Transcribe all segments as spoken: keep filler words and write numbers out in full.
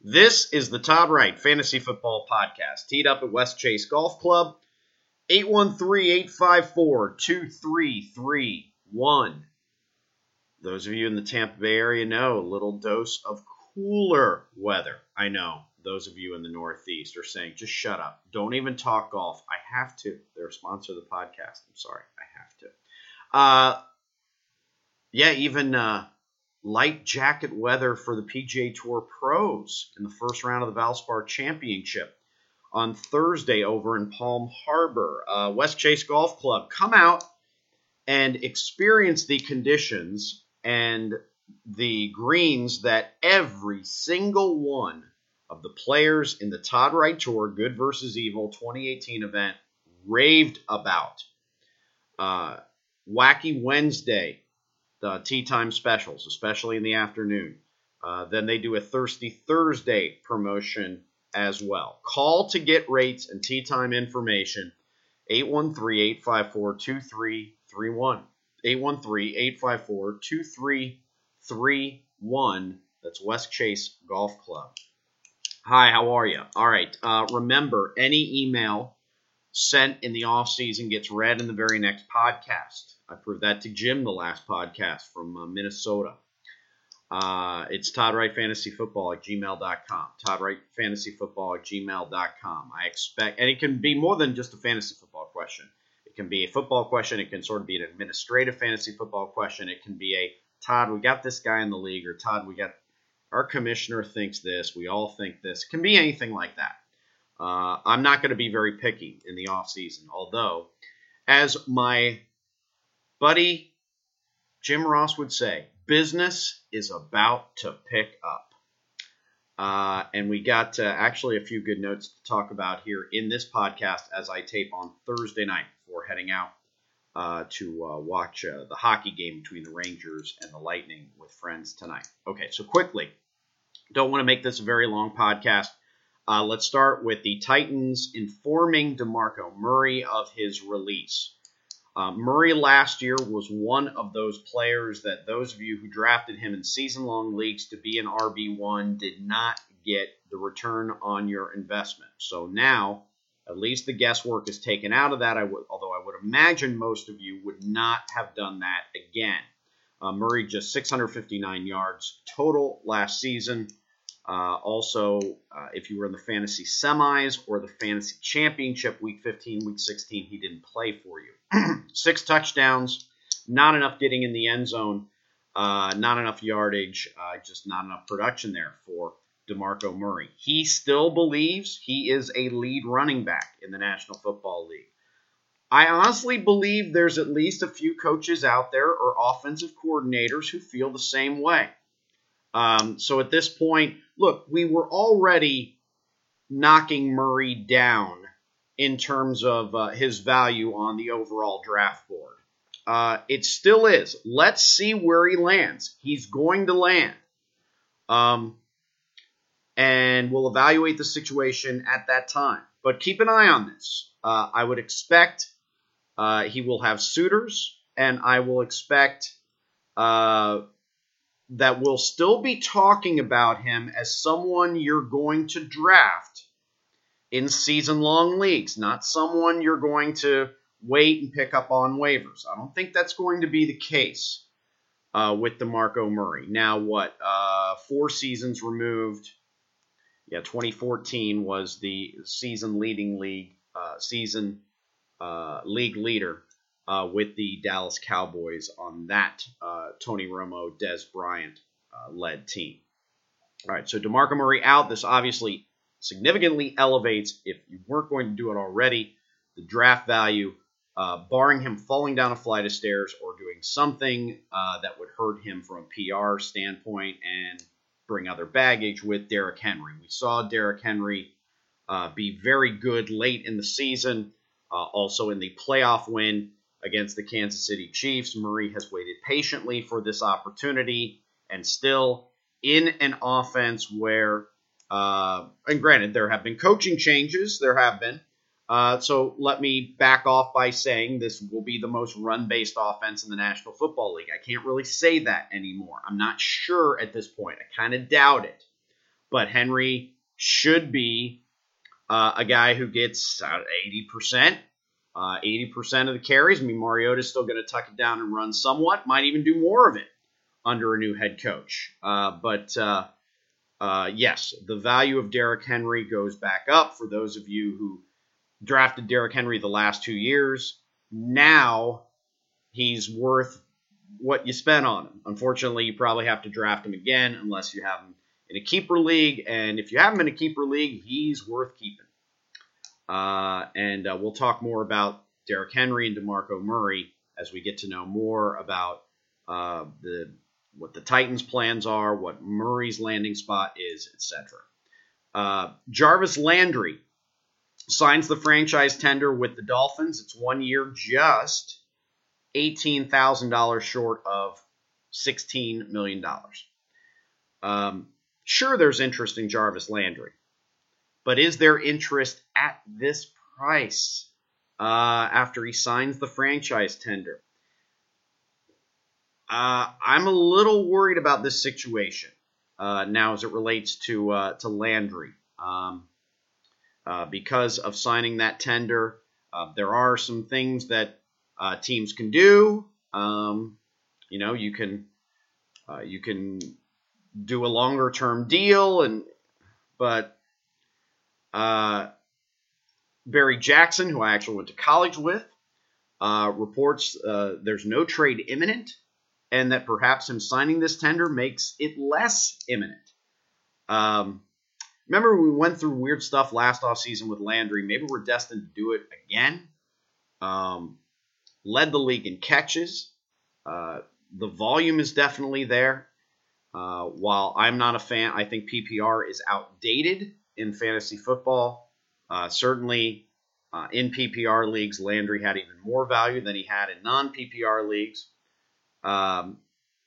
This is the Todd Wright Fantasy Football Podcast, teed up at West Chase Golf Club, eight one three, eight five four, two three three one. Those of you in the Tampa Bay area know a little dose of cooler weather. I know those of you in the Northeast are saying, just shut up. Don't even talk golf. I have to. They're a sponsor of the podcast. I'm sorry. I have to. Uh, yeah, even... Uh, light jacket weather for the P G A Tour pros in the first round of the Valspar Championship on Thursday over in Palm Harbor. Uh, West Chase Golf Club, come out and experience the conditions and the greens that every single one of the players in the Todd Wright Tour Good versus Evil twenty eighteen event raved about. Uh, Wacky Wednesday. Uh, tea time specials, especially in the afternoon. Uh, then they do a Thirsty Thursday promotion as well. Call to get rates and tea time information, eight one three, eight five four, two three three one. eight one three, eight five four, two three three one. That's West Chase Golf Club. Hi, how are you? All right. Uh, remember, any email sent in the off season gets read in the very next podcast. I proved that to Jim the last podcast from uh, Minnesota. Uh, it's Todd Wright Fantasy Football at gmail dot com. Todd Wright Fantasy Football at gmail dot com. I expect, and it can be more than just a fantasy football question. It can be a football question. It can sort of be an administrative fantasy football question. It can be a, Todd, we got this guy in the league, or Todd, we got, our commissioner thinks this. We all think this. It can be anything like that. Uh, I'm not going to be very picky in the off season, although, as my buddy Jim Ross would say, business is about to pick up. Uh, and we got uh, actually a few good notes to talk about here in this podcast as I tape on Thursday night before heading out uh, to uh, watch uh, the hockey game between the Rangers and the Lightning with friends tonight. Okay, so quickly, don't want to make this a very long podcast. Uh, let's start with the Titans informing DeMarco Murray of his release. Uh, Murray last year was one of those players that those of you who drafted him in season-long leagues to be an R B one did not get the return on your investment. So now, at least the guesswork is taken out of that, I would, although I would imagine most of you would not have done that again. Uh, Murray just six hundred fifty-nine yards total last season. Uh, also, uh, if you were in the fantasy semis or the fantasy championship, week fifteen, week sixteen, he didn't play for you. Six touchdowns, not enough getting in the end zone, uh, not enough yardage, uh, just not enough production there for DeMarco Murray. He still believes he is a lead running back in the National Football League. I honestly believe there's at least a few coaches out there or offensive coordinators who feel the same way. Um, so at this point, look, we were already knocking Murray down in terms of uh, his value on the overall draft board. Uh, it still is. Let's see where he lands. He's going to land. Um, and we'll evaluate the situation at that time. But keep an eye on this. Uh, I would expect uh, he will have suitors, and I will expect uh, that we'll still be talking about him as someone you're going to draft in season-long leagues, not someone you're going to wait and pick up on waivers. I don't think that's going to be the case uh, with DeMarco Murray. Now, what, uh, four seasons removed? Yeah, twenty fourteen was the season-leading league, uh, season uh, league leader uh, with the Dallas Cowboys on that uh, Tony Romo, Dez Bryant uh, led team. All right, so DeMarco Murray out. This obviously significantly elevates, if you weren't going to do it already, the draft value, uh, barring him falling down a flight of stairs or doing something uh, that would hurt him from a P R standpoint and bring other baggage with Derrick Henry. We saw Derrick Henry uh, be very good late in the season, uh, also in the playoff win against the Kansas City Chiefs. Murray has waited patiently for this opportunity, and still in an offense where Uh, and granted, there have been coaching changes. There have been. Uh, so let me back off by saying this will be the most run-based offense in the National Football League. I can't really say that anymore. I'm not sure at this point. I kind of doubt it. but Henry should be uh, a guy who gets uh, eighty percent. Uh, eighty percent of the carries. I mean, Mariota's still going to tuck it down and run somewhat. Might even do more of it under a new head coach. Uh, but, uh, uh, yes, the value of Derrick Henry goes back up for those of you who drafted Derrick Henry the last two years. Now he's worth what you spent on him. Unfortunately, you probably have to draft him again unless you have him in a keeper league. And if you have him in a keeper league, he's worth keeping. Uh, and uh, we'll talk more about Derrick Henry and DeMarco Murray as we get to know more about uh, the what the Titans' plans are, what Murray's landing spot is, et cetera. Uh, Jarvis Landry signs the franchise tender with the Dolphins. It's one year, just eighteen thousand dollars short of sixteen million dollars. Um, sure, there's interest in Jarvis Landry. But is there interest at this price uh, after he signs the franchise tender? Uh, I'm a little worried about this situation uh, now as it relates to uh, to Landry. Um, uh, because of signing that tender, uh, there are some things that uh, teams can do. Um, you know, you can uh, you can do a longer term deal, and but. Uh, Barry Jackson, who I actually went to college with, uh, reports uh, there's no trade imminent and that perhaps him signing this tender makes it less imminent. Um, remember we went through weird stuff last offseason with Landry. Maybe we're destined to do it again. Um, led the league in catches. Uh, the volume is definitely there. Uh, while I'm not a fan, I think P P R is outdated in fantasy football. Uh, certainly uh, in P P R leagues, Landry had even more value than he had in non-P P R leagues. Um,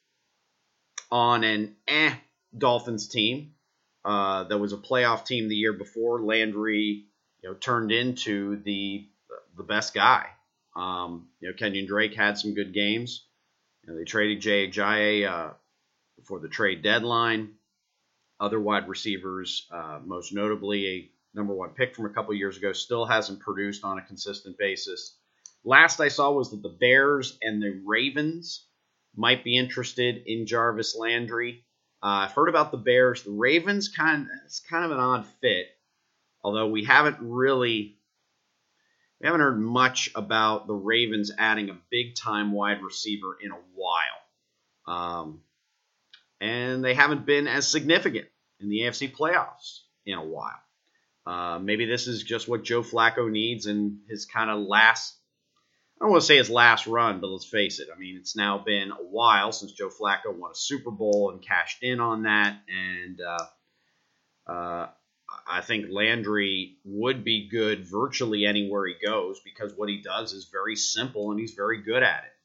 on an eh Dolphins team uh, that was a playoff team the year before, Landry you know, turned into the the best guy. Um, you know, Kenyon Drake had some good games. You know, they traded Jay Ajayi uh, before the trade deadline. Other wide receivers, uh, most notably a number one pick from a couple years ago, still hasn't produced on a consistent basis. Last I saw was that the Bears and the Ravens might be interested in Jarvis Landry. Uh, I've heard about the Bears. The Ravens, kind of, it's kind of an odd fit, although we haven't really we haven't heard much about the Ravens adding a big-time wide receiver in a while. Um, and they haven't been as significant in the A F C playoffs in a while. Uh, maybe this is just what Joe Flacco needs in his kind of last, I don't want to say his last run, but let's face it. I mean, it's now been a while since Joe Flacco won a Super Bowl and cashed in on that. And uh, uh, I think Landry would be good virtually anywhere he goes because what he does is very simple and he's very good at it.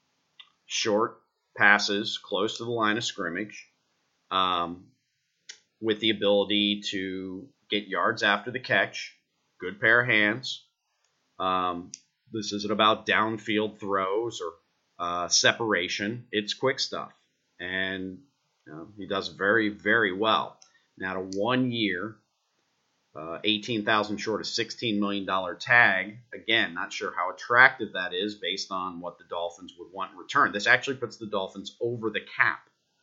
Short passes close to the line of scrimmage, um, with the ability to get yards after the catch, good pair of hands. Um, this isn't about downfield throws or uh, separation. It's quick stuff, and you know, he does very, very well. Now, to one year, uh, eighteen thousand dollars short of sixteen million dollars tag. Again, not sure how attractive that is based on what the Dolphins would want in return. This actually puts the Dolphins over the cap.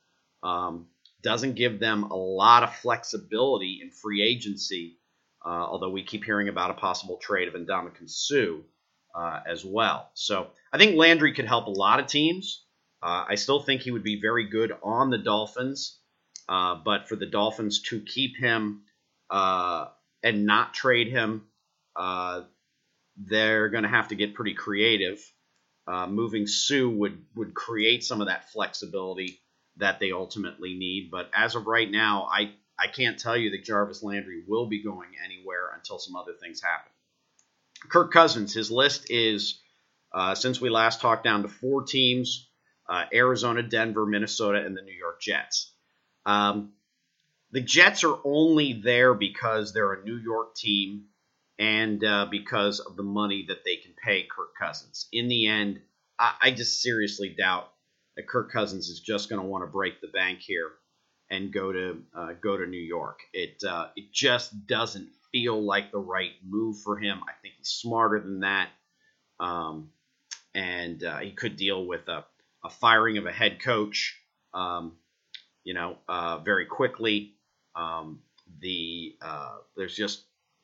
Um, doesn't give them a lot of flexibility in free agency, uh, although we keep hearing about a possible trade of Ndamukong Suh uh, as well. So I think Landry could help a lot of teams. Uh, I still think he would be very good on the Dolphins, uh, but for the Dolphins to keep him uh, and not trade him, uh, they're going to have to get pretty creative. Uh, moving Suh would, would create some of that flexibility that they ultimately need. But as of right now, I, I can't tell you that Jarvis Landry will be going anywhere until some other things happen. Kirk Cousins, his list is, uh, since we last talked, down to four teams, uh, Arizona, Denver, Minnesota, and the New York Jets. Um, the Jets are only there because they're a New York team and uh, because of the money that they can pay Kirk Cousins. In the end, I, I just seriously doubt that Kirk Cousins is just going to want to break the bank here and go to uh, go to New York. It uh, it just doesn't feel like the right move for him. I think he's smarter than that, um, and uh, he could deal with a, a firing of a head coach, um, you know, uh, very quickly. Um, the uh, there's just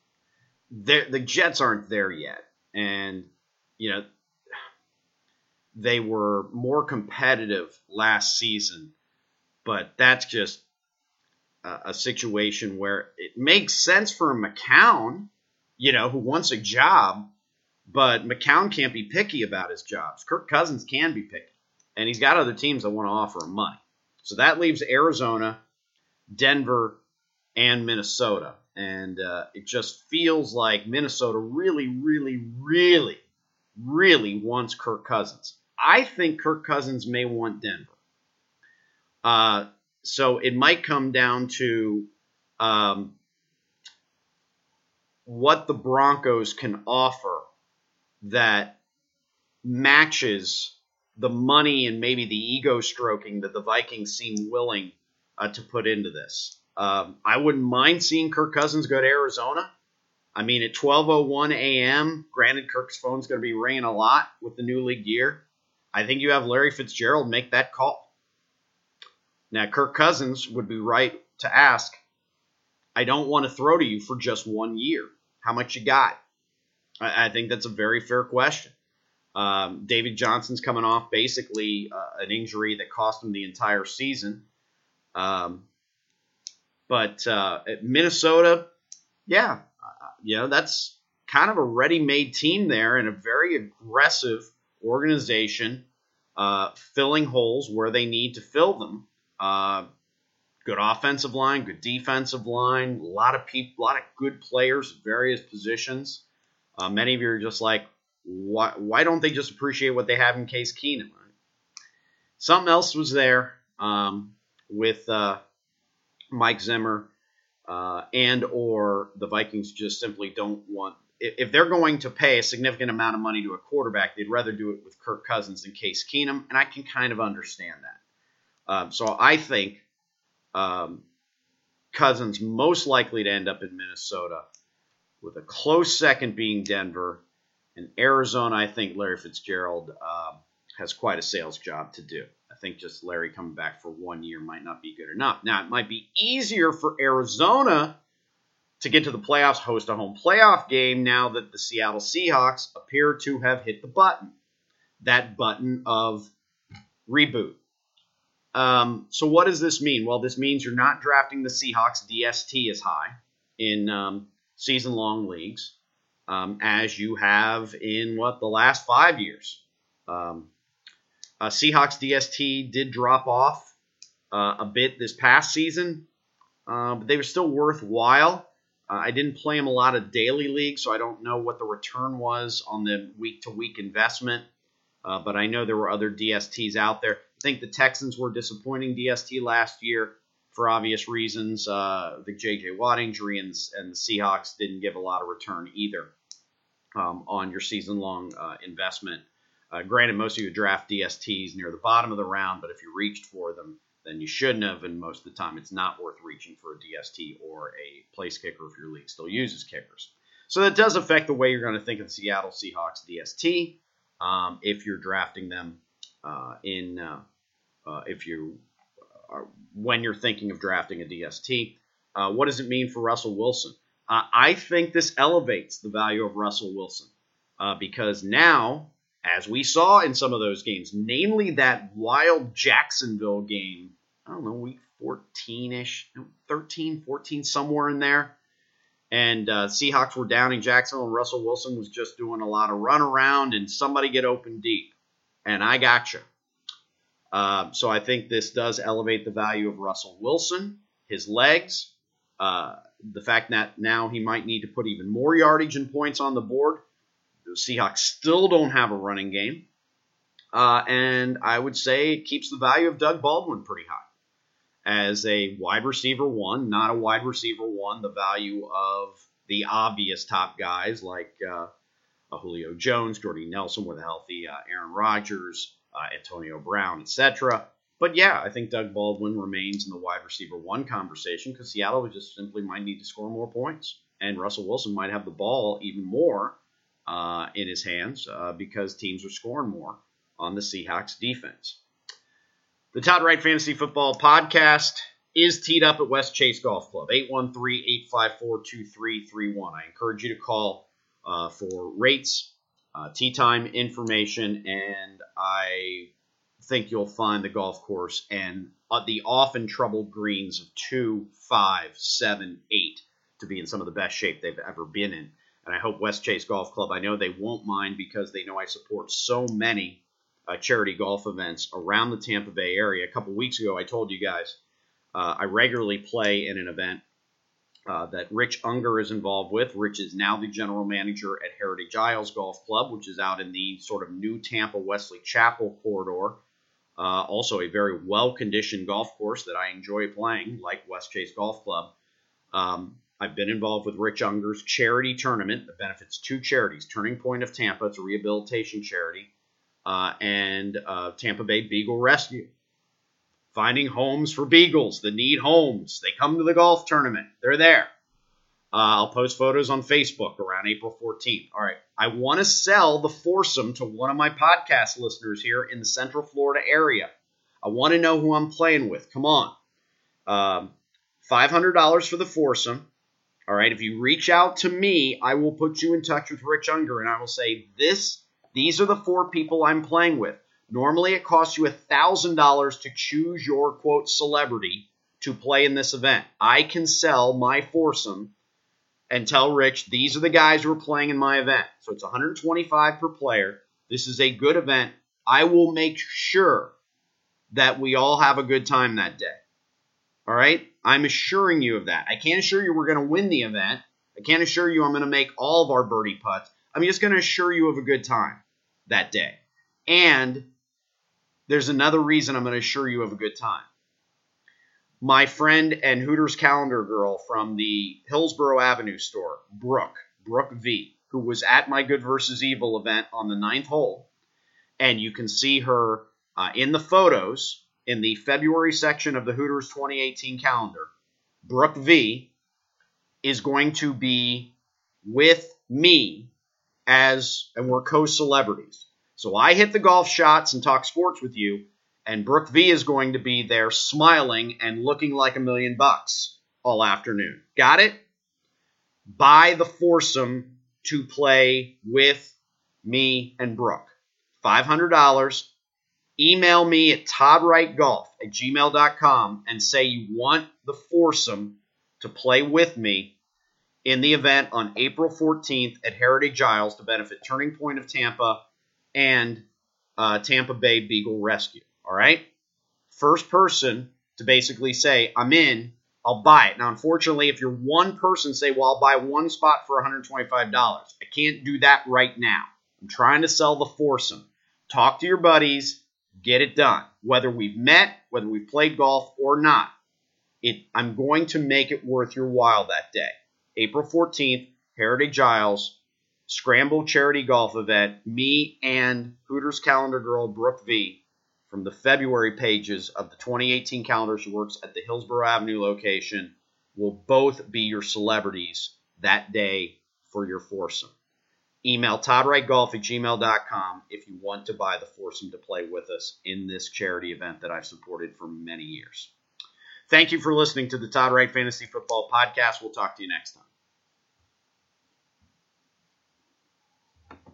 the Jets aren't there yet, and you know they were more competitive last season, but that's just a, a situation where it makes sense for McCown, you know, who wants a job, but McCown can't be picky about his jobs. Kirk Cousins can be picky, and he's got other teams that want to offer him money. So that leaves Arizona, Denver, and Minnesota. And uh, it just feels like Minnesota really, really, really, really wants Kirk Cousins. I think Kirk Cousins may want Denver. Uh, so it might come down to um, what the Broncos can offer that matches the money and maybe the ego stroking that the Vikings seem willing uh, to put into this. Um, I wouldn't mind seeing Kirk Cousins go to Arizona. I mean, at twelve oh one a.m., granted Kirk's phone's going to be ringing a lot with the new league year. I think you have Larry Fitzgerald make that call. Now, Kirk Cousins would be right to ask, I don't want to throw to you for just one year. How much you got? I, I think that's a very fair question. Um, David Johnson's coming off basically uh, an injury that cost him the entire season. Um, but uh, at Minnesota, yeah, uh, you know, that's kind of a ready-made team there and a very aggressive organization, uh, filling holes where they need to fill them. Uh, good offensive line, good defensive line, a lot of people, a lot of good players at various positions. Uh, many of you are just like, why, why don't they just appreciate what they have in Case Keenum? Right? Something else was there um, with uh, Mike Zimmer uh, and or the Vikings just simply don't want – if they're going to pay a significant amount of money to a quarterback, they'd rather do it with Kirk Cousins than Case Keenum, and I can kind of understand that. Um, so I think um, Cousins most likely to end up in Minnesota, with a close second being Denver. In Arizona, I think Larry Fitzgerald uh, has quite a sales job to do. I think just Larry coming back for one year might not be good enough. Now, it might be easier for Arizona to get to the playoffs, host a home playoff game now that the Seattle Seahawks appear to have hit the button, that button of reboot. Um, so what does this mean? Well, this means you're not drafting the Seahawks D S T as high in um, season-long leagues. Um, as you have in, what, the last five years. Um, uh, Seahawks D S T did drop off uh, a bit this past season, uh, but they were still worthwhile. Uh, I didn't play them a lot of daily leagues, so I don't know what the return was on the week-to-week investment, uh, but I know there were other D S Ts out there. I think the Texans were disappointing D S T last year for obvious reasons. Uh, the J J. Watt injury and, and the Seahawks didn't give a lot of return either. Um, on your season-long uh, investment. Uh, granted, most of you draft D S Ts near the bottom of the round, but if you reached for them, then you shouldn't have, and most of the time it's not worth reaching for a D S T or a place kicker if your league still uses kickers. So that does affect the way you're going to think of the Seattle Seahawks D S T um, if you're drafting them uh, in uh, uh, if you are, when you're thinking of drafting a D S T. Uh, what does it mean for Russell Wilson? Uh, I think this elevates the value of Russell Wilson uh, because now, as we saw in some of those games, namely that wild Jacksonville game, I don't know, week fourteen-ish, thirteen, fourteen, somewhere in there, and uh, Seahawks were down in Jacksonville, and Russell Wilson was just doing a lot of run around, and somebody get open deep, and I gotcha. Uh, so I think this does elevate the value of Russell Wilson, his legs, uh, the fact that now he might need to put even more yardage and points on the board. The Seahawks still don't have a running game. Uh, and I would say it keeps the value of Doug Baldwin pretty high. As a wide receiver one, not a wide receiver one, the value of the obvious top guys like uh, Julio Jones, Jordy Nelson with a healthy uh, Aaron Rodgers, uh, Antonio Brown, et cetera. but yeah, I think Doug Baldwin remains in the wide receiver one conversation because Seattle just simply might need to score more points. And Russell Wilson might have the ball even more uh, in his hands uh, because teams are scoring more on the Seahawks defense. The Todd Wright Fantasy Football Podcast is teed up at West Chase Golf Club, eight one three, eight five four, two three three one. I encourage you to call uh, for rates, uh, tee time information, and I think you'll find the golf course and uh, the often troubled greens of two, five, seven, eight to be in some of the best shape they've ever been in. And I hope West Chase Golf Club, I know they won't mind because they know I support so many uh, charity golf events around the Tampa Bay area. A couple weeks ago, I told you guys uh, I regularly play in an event uh, that Rich Unger is involved with. Rich is now the general manager at Heritage Isles Golf Club, which is out in the sort of new Tampa Wesley Chapel corridor. Uh, also a very well-conditioned golf course that I enjoy playing, like West Chase Golf Club. Um, I've been involved with Rich Unger's charity tournament that benefits two charities, Turning Point of Tampa, it's a rehabilitation charity, uh, and uh, Tampa Bay Beagle Rescue. Finding homes for beagles that need homes. They come to the golf tournament. They're there. Uh, I'll post photos on Facebook around April fourteenth. All right. I want to sell the foursome to one of my podcast listeners here in the Central Florida area. I want to know who I'm playing with. Come on. Um, five hundred dollars for the foursome. All right. If you reach out to me, I will put you in touch with Rich Unger, and I will say, this, these are the four people I'm playing with. Normally, it costs you one thousand dollars to choose your, quote, celebrity to play in this event. I can sell my foursome and tell Rich, these are the guys who are playing in my event. So it's one hundred twenty-five dollars per player. This is a good event. I will make sure that we all have a good time that day. All right? I'm assuring you of that. I can't assure you we're going to win the event. I can't assure you I'm going to make all of our birdie putts. I'm just going to assure you of a good time that day. And there's another reason I'm going to assure you of a good time. My friend and Hooters calendar girl from the Hillsborough Avenue store, Brooke, Brooke V, who was at my Good versus Evil event on the ninth hole. And you can see her uh, in the photos in the February section of the Hooters twenty eighteen calendar. Brooke V is going to be with me as, and we're co-celebrities. So I hit the golf shots and talk sports with you, and Brooke V is going to be there smiling and looking like a million bucks all afternoon. Got it? Buy the foursome to play with me and Brooke. five hundred dollars. Email me at toddwrightgolf at gmail dot com and say you want the foursome to play with me in the event on April fourteenth at Heritage Isles to benefit Turning Point of Tampa and uh, Tampa Bay Beagle Rescue. All right? First person to basically say, I'm in, I'll buy it. Now, unfortunately, if you're one person, say, well, I'll buy one spot for one hundred twenty-five dollars. I can't do that right now. I'm trying to sell the foursome. Talk to your buddies. Get it done. Whether we've met, whether we've played golf or not, it, I'm going to make it worth your while that day. April fourteenth, Heritage Isles, Scramble Charity Golf Event, me and Hooters calendar girl Brooke V from the February pages of the twenty eighteen calendar. She works at the Hillsborough Avenue location. Will both be your celebrities that day for your foursome. Email toddwrightgolf at gmail dot com if you want to buy the foursome to play with us in this charity event that I've supported for many years. Thank you for listening to the Todd Wright Fantasy Football Podcast. We'll talk to you next time.